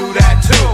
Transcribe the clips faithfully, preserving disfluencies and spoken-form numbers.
do that too.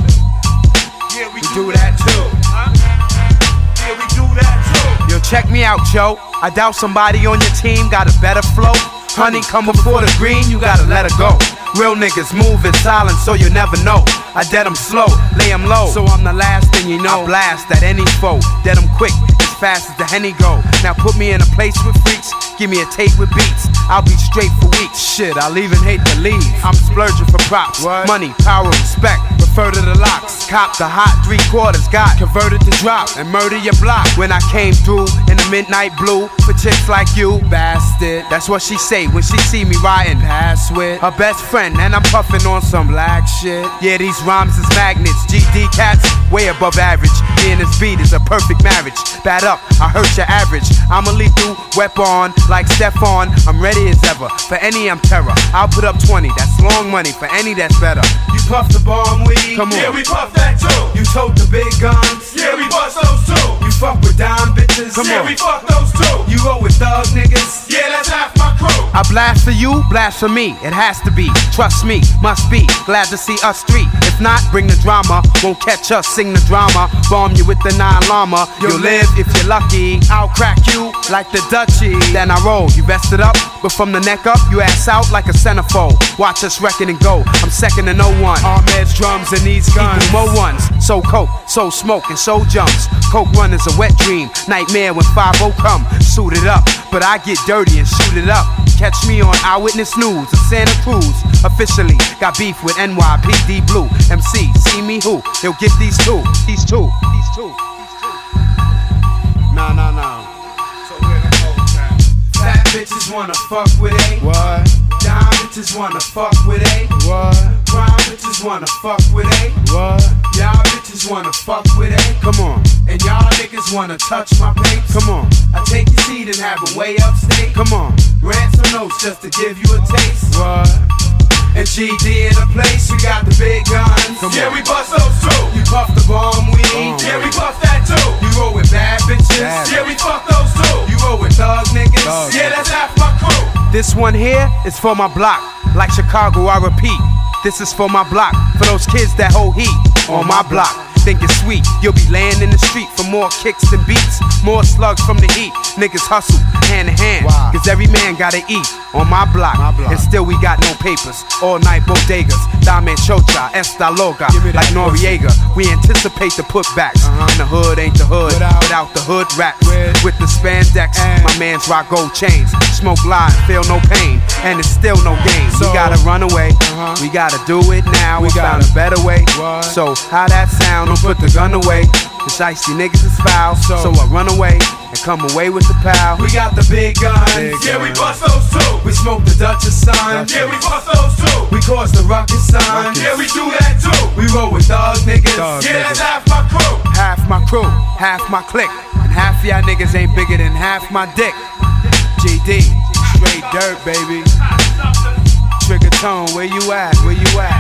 Yeah, we, we do, do that too. Huh? Yeah, we do that too. Yo, check me out, yo. I doubt somebody on your team got a better flow. Honey, come before the green, you gotta let her go. Real niggas move in silence, so you never know. I dead 'em slow, lay 'em low, so I'm the last thing you know. I blast at any foe, dead 'em quick, as fast as the Henny go. Now put me in a place with freaks, give me a tape with beats, I'll be straight for weeks. Shit, I'll even hate to leave. I'm splurging for props, what? Money, power, respect, refer to the locks. Cop the hot three quarters, got converted to drop and murder your block. When I came through in the midnight blue, for chicks like you, bastard. That's what she say when she see me riding past with her best friend, and I'm puffing on some black shit. Yeah, these rhymes is magnets, G D cats, way above average. Me and this beat is a perfect marriage. Bad up, I hurt your average. I'm a lethal weapon, like Stephon. I'm ready as ever, for any I'm terror. I'll put up twenty, that's long money, for any that's better. You puff the bomb weed, come on. Yeah, we puff that too. You tote the big guns, yeah, we bust those too. You fuck with dime bitches, come yeah, on. We fuck those too. You roll with thug niggas, yeah, that's half my crew. I blast for you, blast for me, it has to be. Trust me, must be, glad to see us three. If not, bring the drama, won't catch us, sing the drama. Bomb you with the nine llama, you'll live if you're lucky. I'll crack you like the Dutchie. Then I roll, you vested up, but from the neck up, you ass out like a centerfold. Watch us wrecking and go, I'm second to no one. Ahmed's drums and these guns, equal more ones. So coke, so smoke and so jumps. Coke run is a wet dream, nightmare when five oh come. Suited up, but I get dirty and shoot it up. Catch me on Eyewitness News of Santa Cruz. Officially got beef with N Y P D Blue. M C, see me who? He'll get these two, these two, these two, these two. Nah, nah, nah. So we're the whole time. Fat bitches wanna fuck with A. What? Dime bitches wanna fuck with A. What? Brown bitches wanna fuck with A. What? Y'all bitches wanna fuck with A. Come on. And y'all niggas wanna touch my papes. Come on. I take your seed and have it way upstate. Come on. Ransom notes just to give you a taste. What? And G D in the place, we got the big guns. Come yeah, on. we bust those too. You puff the bomb weed. Bomb yeah, we weed. puff that too. You roll with bad bitches. Bad. Yeah, we fuck those too. You roll with thug niggas. Thug. Yeah, that's half my crew. This one here is for my block. Like Chicago, I repeat. This is for my block. For those kids that hold heat on my block. Think it's sweet, you'll be laying in the street for more kicks than beats. More slugs from the heat. Niggas hustle hand in hand. Wow. Cause every man gotta eat on my block. My block. And still we got no papers. All night bodegas. Dame Chocha, Esta Loca. Like Noriega. We anticipate the putbacks. Uh-huh. And the hood ain't the hood Without, without the hood raps. With, with the spandex. and, My man's rock gold chains. Smoke lie, feel no pain. And it's still no game. So, we gotta run away. Uh-huh. We gotta do it now. We We found gotta- a better way. What? So how that sound? Don't put the gun away. The shiesty niggas is foul. So, so I run away and come away with the pal. We got the big guns. Big yeah, guns. we bust those too. We smoke the Dutchess, son. Dutchess. Yeah, we bust those too. We cause the ruckus, son. Ruckus. Yeah, we do that too. We roll with thug niggas. Thug yeah, niggas. that's half my crew. Half my crew, half my clique. And half y'all niggas ain't bigger than half my dick. G D, straight dirt, baby. Trigger tone, where you at? Where you at?